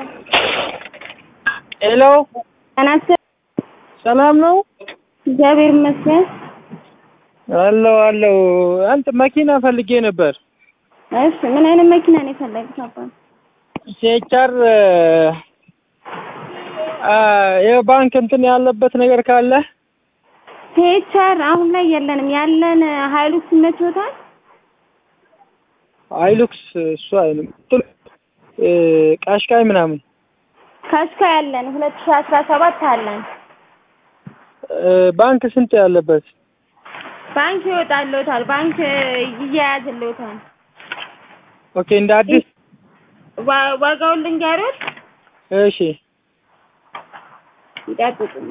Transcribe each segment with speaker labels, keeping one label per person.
Speaker 1: ሄሎ
Speaker 2: አናስ
Speaker 1: ሰላም ነው?
Speaker 2: እግዚአብሔር ይመስገን።
Speaker 1: አለው አንተ መኪና ፈልጌ ነበር።
Speaker 2: እሺ ምን አይነት መኪና ነው የፈለግሽ አባ?
Speaker 1: ሴቻር የባንክ እንትን ያለበት ነገር ካለ
Speaker 2: ሴቻር አሁን ላይ የለንም። ያለን ሃይሉክስ ይመችዎታል?
Speaker 1: ሃይሉክስ እሱ አይልም ቃሽቃይ ምናምን
Speaker 2: ካሽካይ ያለን 2017 አለን።
Speaker 1: ባንክ ስንት ያለበት?
Speaker 2: ባንክ ይወጣልዎታል። ባንክ ይያያዝልዎታል።
Speaker 1: ኦኬ እንደ አዲስ
Speaker 2: ዋጋውን ልንገርዎት?
Speaker 1: እሺ
Speaker 2: ይጠብቁኝ።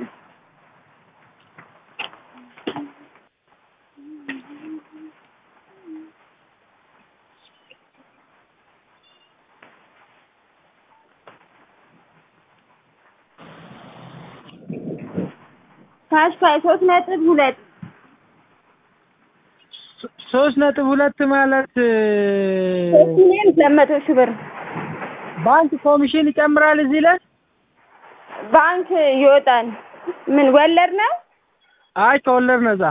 Speaker 2: ካሽካይ 3.2
Speaker 1: 3.2 ማለት
Speaker 2: 3,200,000 ብር።
Speaker 1: ባንክ ኮሚሽን ይጨምራል እዚህ ላይ?
Speaker 2: ባንክ ይወጣል። ምን ወለድ ነው?
Speaker 1: አይ ከወለድ ነፃ።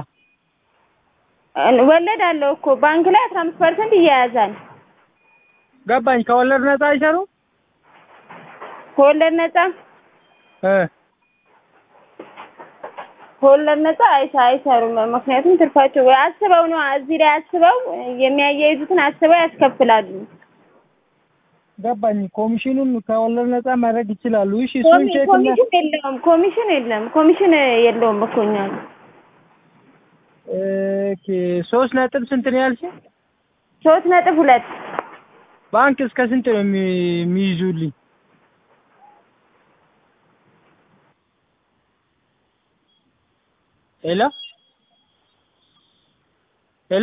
Speaker 2: ወለድ አለው እኮ ባንክ ላይ 15% ይያያዛል።
Speaker 1: ገባኝ። ከወለድ ነፃ አይሰሩም?
Speaker 2: ከወለድ ነፃ ከወለድ ነፃ አይሰሩም። ምክንያቱም ትርፋቸው ወይ አስበው ነው እዚህ ላይ አስበው የሚያያይዙትን አስበው ያስከፍላሉ።
Speaker 1: ገባኝ። ኮሚሽኑን ከወለድ ነፃ ማድረግ ይችላሉ። እሺ እሱን ቼክ
Speaker 2: ኮሚሽን የለውም እኮ እኛ
Speaker 1: ኦኬ 3 ነጥብ ስንት ነው ያልሽኝ?
Speaker 2: 3.2
Speaker 1: ባንክ እስከ ስንት ነው የሚይዙልኝ? ሄሎ ሄሎ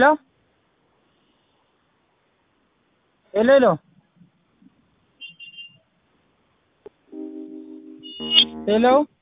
Speaker 1: ሄሎ ሄሎ